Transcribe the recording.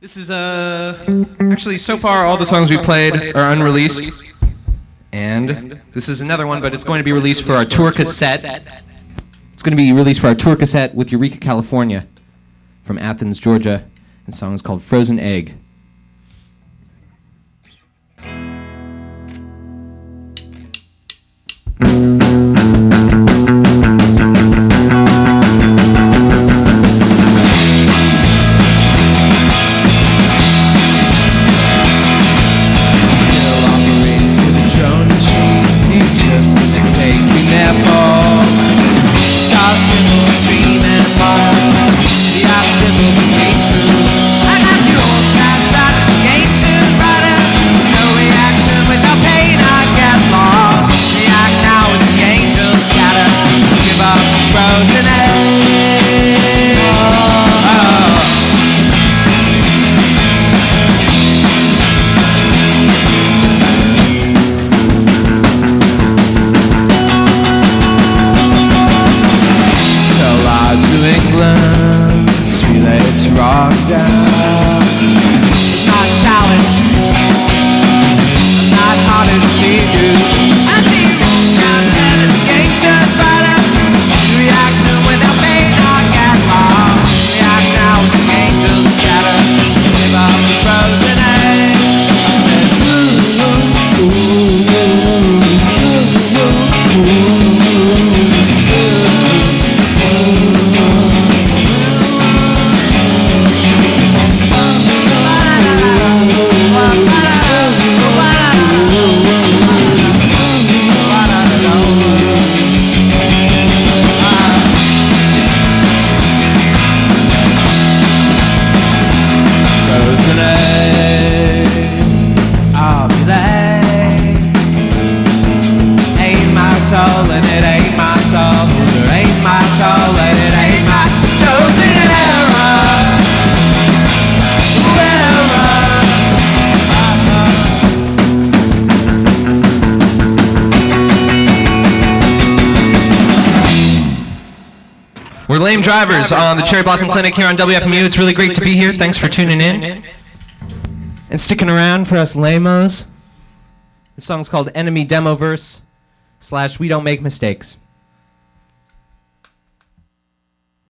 This is actually so far all the songs we played are unreleased, and this is another one, but it's going to be released for our tour cassette. It's going to be released for our tour cassette with Eureka, California, from Athens, Georgia. The song is called Frozen Egg. We're Lame Drivers on the Cherry Blossom Clinic here on WFMU. It's really great to be here. Thanks for tuning in and sticking around for us lamos. The song's called Enemy Demoverse / We Don't Make Mistakes.